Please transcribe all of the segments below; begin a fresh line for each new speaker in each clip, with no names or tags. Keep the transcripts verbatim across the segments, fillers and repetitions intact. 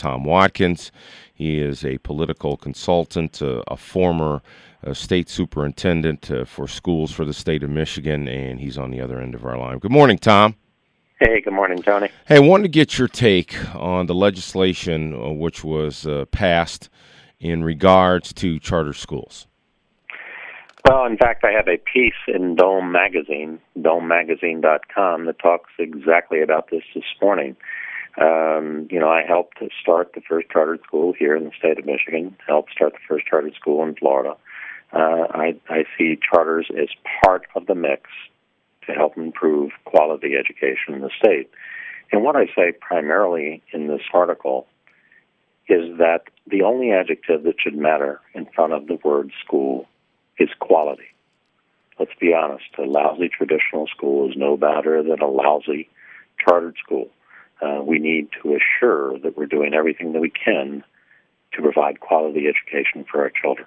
Tom Watkins. He is a political consultant, uh, a former uh, state superintendent uh, for schools for the state of Michigan, and he's on the other end of our line. Good morning, Tom.
Hey, good morning, Tony.
Hey, I wanted to get your take on the legislation uh, which was uh, passed in regards to charter schools.
Well, in fact, I have a piece in Dome Magazine, dome magazine dot com, that talks exactly about this this morning. Um, you know, I helped to start the first chartered school here in the state of Michigan, helped start the first chartered school in Florida. Uh, I, I see charters as part of the mix to help improve quality education in the state. And what I say primarily in this article is that the only adjective that should matter in front of the word school is quality. Let's be honest, a lousy traditional school is no better than a lousy chartered school. Uh, we need to assure that we're doing everything that we can to provide quality education for our children.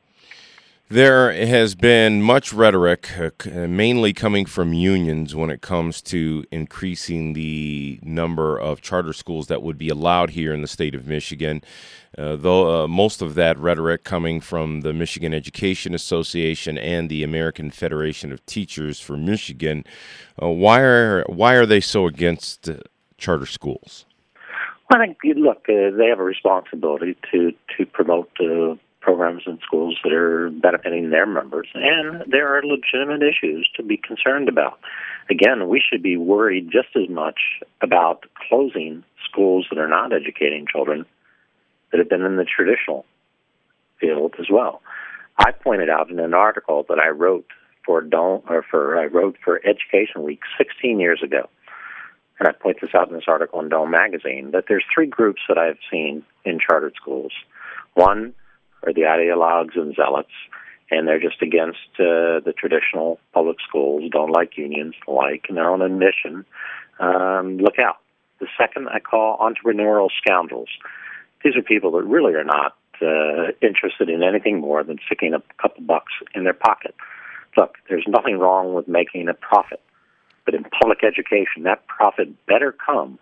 There has been much rhetoric, uh, mainly coming from unions, when it comes to increasing the number of charter schools that would be allowed here in the state of Michigan, uh, though uh, most of that rhetoric coming from the Michigan Education Association and the American Federation of Teachers for Michigan. Uh, why are why are they so against uh, charter schools?
Well, I think, look, uh, they have a responsibility to, to promote uh, programs in schools that are benefiting their members, and there are legitimate issues to be concerned about. Again, we should be worried just as much about closing schools that are not educating children that have been in the traditional field as well. I pointed out in an article that I wrote for Don, or for I wrote for Education Week sixteen years ago, and I point this out in this article in Dome Magazine, that there's three groups that I've seen in chartered schools. One are the ideologues and zealots, and they're just against uh, the traditional public schools, don't like unions, like, and their own admission. Um, look out. The second I call entrepreneurial scoundrels. These are people that really are not uh, interested in anything more than sticking a couple bucks in their pocket. Look, there's nothing wrong with making a profit, but in public education, that profit better come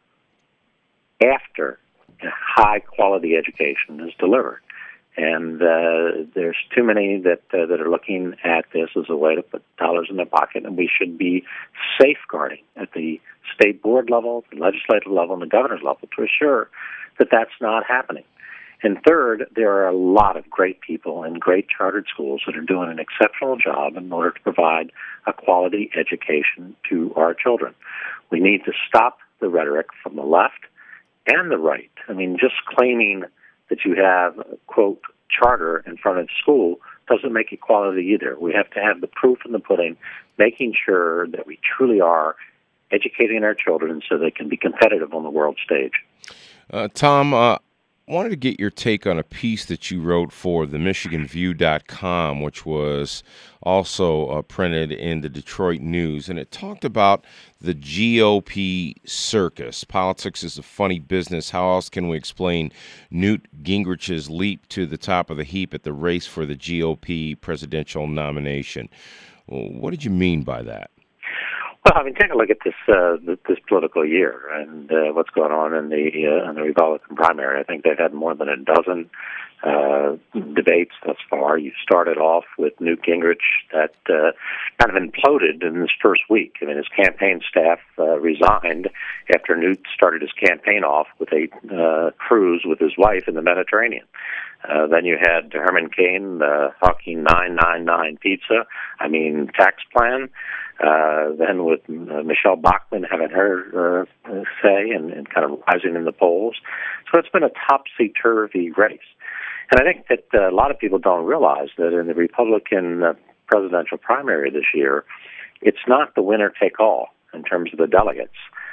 after a high-quality education is delivered. And uh, there's too many that uh, that are looking at this as a way to put dollars in their pocket, and we should be safeguarding at the state board level, the legislative level, and the governor's level to assure that that's not happening. And third, there are a lot of great people in great chartered schools that are doing an exceptional job in order to provide a quality education to our children. We need to stop the rhetoric from the left and the right. I mean, just claiming that you have, quote, charter in front of school doesn't make it quality either. We have to have the proof in the pudding, making sure that we truly are educating our children so they can be competitive on the world stage.
Uh, Tom, uh, I wanted to get your take on a piece that you wrote for the Michigan View dot com, which was also uh, printed in the Detroit News, and it talked about the G O P circus. Politics is a funny business. How else can we explain Newt Gingrich's leap to the top of the heap at the race for the G O P presidential nomination? Well, what did you mean by that?
Well, I mean, take a look at this uh, this political year and uh, what's going on in the uh, in the Republican primary. I think they've had more than a dozen uh, debates thus far. You started off with Newt Gingrich that uh, kind of imploded in his first week. I mean, his campaign staff uh, resigned after Newt started his campaign off with a uh, cruise with his wife in the Mediterranean. Uh, then you had Herman Cain uh, hawking nine nine nine pizza, I mean, tax plan. Uh, then with uh, Michelle Bachmann having her uh, say and, and kind of rising in the polls. So it's been a topsy-turvy race. And I think that uh, a lot of people don't realize that in the Republican uh, presidential primary this year, it's not the winner-take-all in terms of the delegates.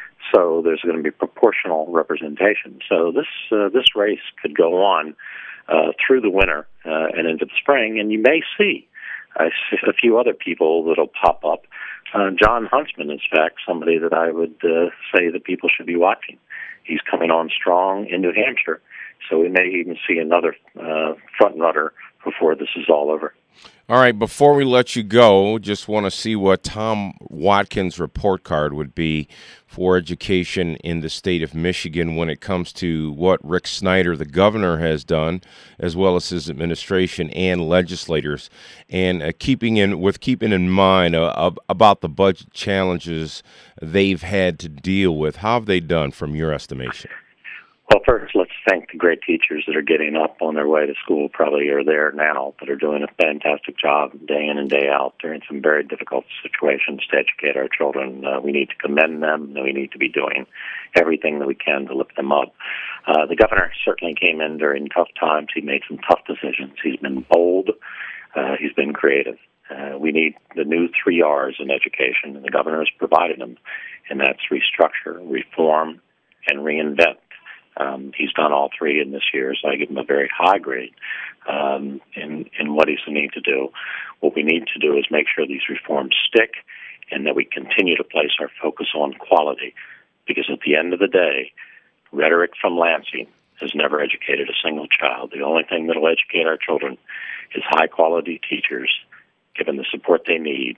So there's going to be proportional representation. So this uh, this race could go on uh, through the winter uh, and into the spring, and you may see uh, a few other people that'll pop up. Uh, John Huntsman, in fact, somebody that I would uh, say that people should be watching. He's coming on strong in New Hampshire, so we may even see another uh, front runner before this is all over.
All right, before we let you go, just want to see what Tom Watkins' report card would be for education in the state of Michigan when it comes to what Rick Snyder, the governor, has done, as well as his administration and legislators, and uh, keeping in with keeping in mind uh, about the budget challenges they've had to deal with. How have they done, from your estimation?
Well, first, let's thank the great teachers that are getting up on their way to school, probably are there now, that are doing a fantastic job day in and day out. They're in some very difficult situations to educate our children. Uh, we need to commend them, and we need to be doing everything that we can to lift them up. Uh, the governor certainly came in during tough times. He made some tough decisions. He's been bold. Uh, he's been creative. Uh, we need the new three R's in education, and the governor has provided them, and that's restructure, reform, and reinvent. Um, he's done all three in this year, so I give him a very high grade um, in, in what he's need to do. What we need to do is make sure these reforms stick and that we continue to place our focus on quality, because at the end of the day, rhetoric from Lansing has never educated a single child. The only thing that will educate our children is high-quality teachers given the support they need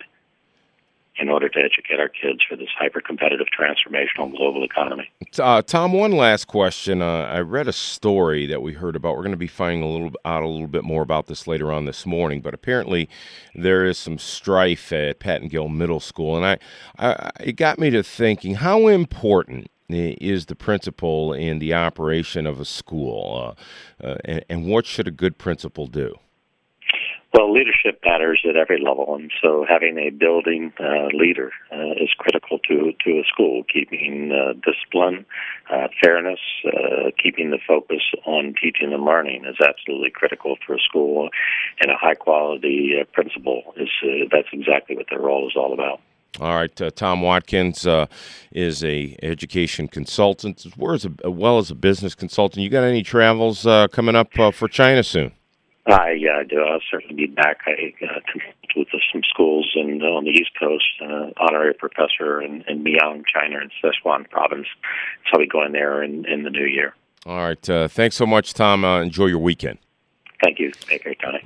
in order to educate our kids for this hyper-competitive, transformational global economy.
Uh, Tom, one last question. Uh, I read a story that we heard about. We're going to be finding a little out a little bit more about this later on this morning, but apparently there is some strife at Patton Gill Middle School, and I, I it got me to thinking, how important is the principal in the operation of a school, uh, uh, and, and what should a good principal do?
Well, leadership matters at every level, and so having a building uh, leader uh, is critical to to a school. Keeping uh, discipline, uh, fairness, uh, keeping the focus on teaching and learning is absolutely critical for a school, and a high-quality uh, principal is uh, that's exactly what their role is all about.
All right, uh, Tom Watkins uh, is a education consultant as well as a, as well as a business consultant. You got any travels uh, coming up uh, for China soon?
I uh, do. I'll certainly be back. I uh, consult with some schools in, on the East Coast, uh, honorary professor in, in Miang, China, in Sichuan province. So I'll be going there in, in the new year.
All right. Uh, thanks so much, Tom. Uh, enjoy your weekend.
Thank you. Take care, Tony.